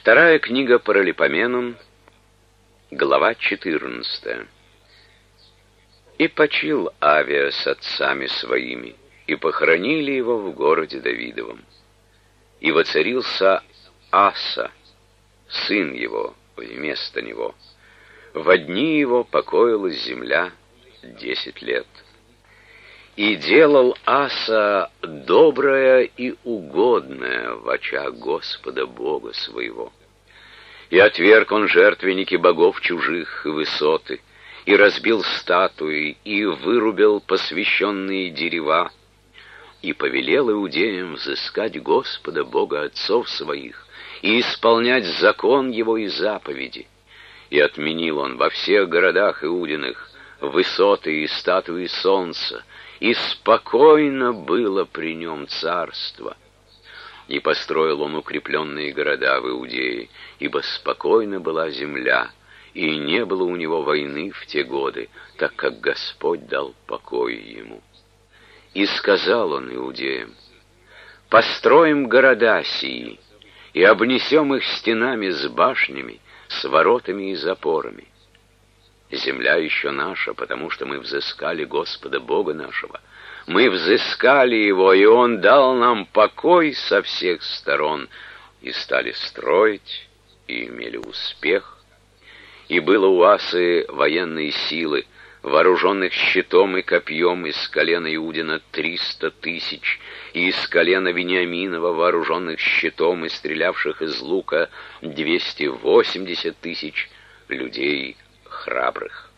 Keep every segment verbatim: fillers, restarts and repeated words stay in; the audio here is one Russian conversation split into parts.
Вторая книга Паралипоменон, глава четырнадцатая. «И почил Авия с отцами своими, и похоронили его в городе Давидовом. И воцарился Аса, сын его, вместо него. Во дни его покоилась земля десять лет. И делал Аса доброе и угодное в очах Господа Бога своего. И отверг он жертвенники богов чужих и высоты, и разбил статуи, и вырубил посвященные дерева, и повелел иудеям взыскать Господа Бога отцов своих, и исполнять закон его и заповеди. И отменил он во всех городах иудиных высоты и статуи солнца, и спокойно было при нем царство. И построил он укрепленные города в Иудее, ибо спокойна была земля, и не было у него войны в те годы, так как Господь дал покой ему. И сказал он иудеям: построим города сии, и обнесем их стенами с башнями, с воротами и запорами. Земля еще наша, потому что мы взыскали Господа Бога нашего. Мы взыскали Его, и Он дал нам покой со всех сторон. И стали строить, и имели успех. И было у Асы военные силы, вооруженных щитом и копьем из колена Иудина триста тысяч, и из колена Вениаминова, вооруженных щитом и стрелявших из лука двести восемьдесят тысяч людей храбрых.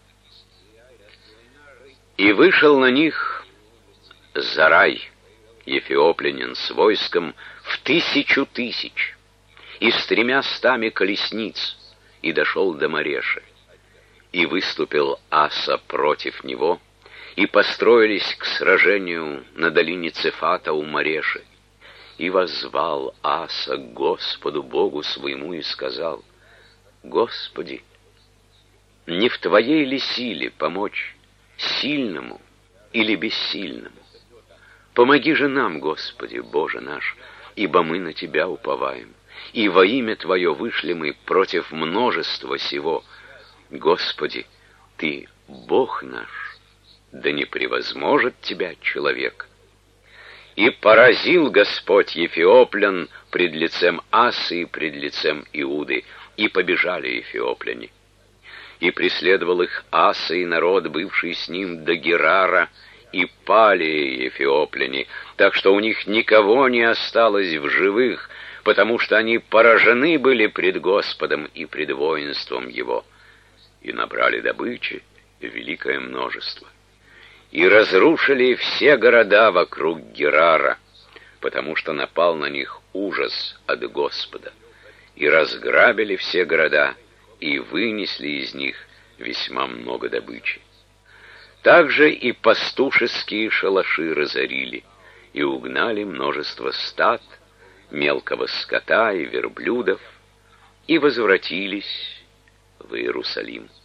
И вышел на них Зарай, ефиоплянин, с войском в тысячу тысяч и с тремя стами колесниц, и дошел до Мареши. И выступил Аса против него, и построились к сражению на долине Цефата у Мареши. И воззвал Аса к Господу Богу своему и сказал: Господи, не в Твоей ли силе помочь сильному или бессильному? Помоги же нам, Господи, Боже наш, ибо мы на Тебя уповаем, и во имя Твое вышли мы против множества сего. Господи, Ты Бог наш, да не превозможет Тебя человек. И поразил Господь ефиоплян пред лицем Асы и пред лицем Иуды, и побежали ефиопляне. И преследовал их Аса и народ, бывший с ним, до Герара, и пали ефиопляне, так что у них никого не осталось в живых, потому что они поражены были пред Господом и пред воинством его. И набрали добычи великое множество. И разрушили все города вокруг Герара, потому что напал на них ужас от Господа. И разграбили все города, и вынесли из них весьма много добычи. Также и пастушеские шалаши разорили, и угнали множество стад, мелкого скота и верблюдов, и возвратились в Иерусалим.